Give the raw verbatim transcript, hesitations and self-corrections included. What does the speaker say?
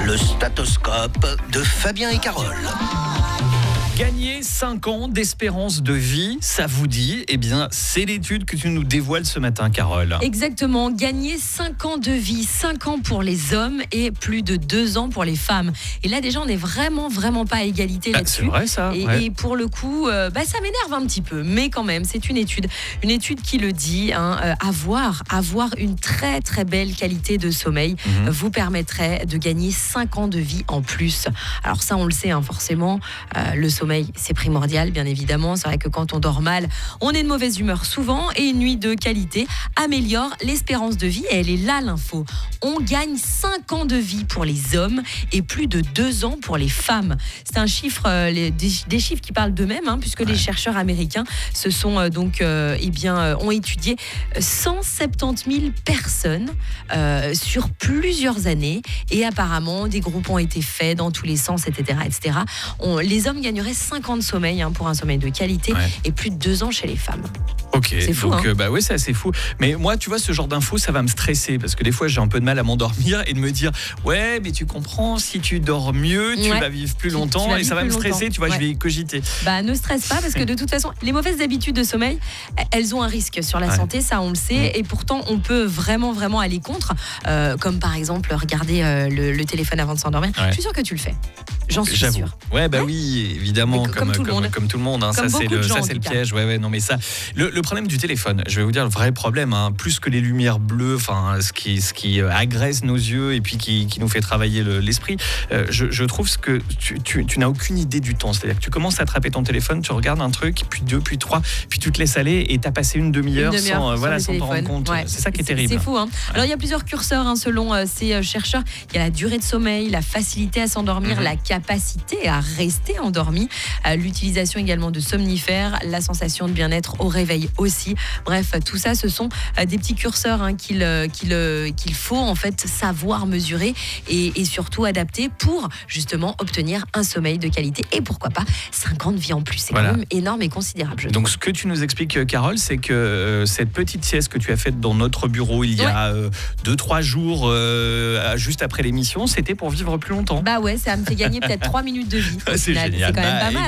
Le statoscope de Fabien et Carole. Gagner cinq ans d'espérance de vie, ça vous dit? Eh bien, c'est l'étude que tu nous dévoiles ce matin, Carole. Exactement, gagner cinq ans de vie, cinq ans pour les hommes et plus de deux ans pour les femmes. Et là, déjà, on n'est vraiment, vraiment pas à égalité Ah, là-dessus. c'est vrai, ça. Et, ouais. et pour le coup, euh, bah, ça m'énerve un petit peu. Mais quand même, c'est une étude. Une étude qui le dit, hein, euh, avoir, avoir une très, très belle qualité de sommeil Mhm. vous permettrait de gagner cinq ans de vie en plus. Alors ça, on le sait, hein, forcément, euh, le sommeil, c'est primordial, bien évidemment. C'est vrai que quand on dort mal, on est de mauvaise humeur souvent, et une nuit de qualité améliore l'espérance de vie. Et elle est là, l'info. On gagne cinq ans de vie pour les hommes et plus de deux ans pour les femmes. C'est un chiffre, euh, les, des, des chiffres qui parlent d'eux-mêmes, hein, puisque ouais. les chercheurs américains se sont euh, donc, euh, eh bien, euh, ont étudié cent soixante-dix mille personnes euh, sur plusieurs années, et apparemment des groupes ont été faits dans tous les sens, et cetera, et cetera. On, les hommes gagneraient cinq ans de sommeil, hein, pour un sommeil de qualité, ouais. et plus de deux ans chez les femmes. Ok, c'est fou, donc hein. euh, bah ouais, c'est assez fou. Mais moi, tu vois, ce genre d'infos, ça va me stresser parce que des fois, j'ai un peu de mal à m'endormir et de me dire, ouais, mais tu comprends, si tu dors mieux, tu ouais. vas vivre plus longtemps, tu, tu et ça va me stresser. Longtemps. Tu vois, ouais. je vais cogiter. Bah, ne stresse pas parce que de toute façon, les mauvaises habitudes de sommeil, elles ont un risque sur la ouais. santé, ça on le sait, mmh. et pourtant on peut vraiment, vraiment aller contre, euh, comme par exemple regarder euh, le, le téléphone avant de s'endormir. Ouais. Je suis sûre que tu le fais. J'en suis J'avoue. sûre. Ouais, bah ouais. oui, évidemment, comme, comme, tout le monde. Comme tout le monde. Hein. Ça, c'est le, ça, c'est le piège. Ouais, ouais, non, mais ça, le, le problème du téléphone, je vais vous dire le vrai problème, hein, plus que les lumières bleues, enfin, ce qui, ce qui agresse nos yeux et puis qui, qui nous fait travailler le, l'esprit, euh, je, je trouve ce que tu, tu, tu n'as aucune idée du temps. C'est-à-dire que tu commences à attraper ton téléphone, tu regardes un truc, puis deux, puis trois, puis tu te laisses aller et t'as passé une demi-heure, une demi-heure sans, euh, voilà, sans t'en rendre compte. Ouais. C'est ça qui est, est terrible. C'est fou. Hein. Ouais. Alors, il y a plusieurs curseurs, hein, selon euh, ces euh, chercheurs. Il y a la durée de sommeil, la facilité à s'endormir, mm-hmm. la capacité à rester endormi, euh, l'utilisation également de somnifères, la sensation de bien-être au réveil aussi. Bref, tout ça, ce sont euh, des petits curseurs, hein, qu'il, euh, qu'il, euh, qu'il faut en fait savoir mesurer et, et surtout adapter pour justement obtenir un sommeil de qualité et pourquoi pas cinq ans de vie en plus. C'est voilà. quand même énorme et considérable. Je Donc trouve. ce que tu nous expliques, Carole, c'est que euh, cette petite sieste que tu as faite dans notre bureau il y ouais. a euh, deux trois jours, euh, juste après l'émission, c'était pour vivre plus longtemps. Bah ouais, ça me fait gagner peut-être trois minutes de vie. C'est génial. C'est quand même bah, pas mal.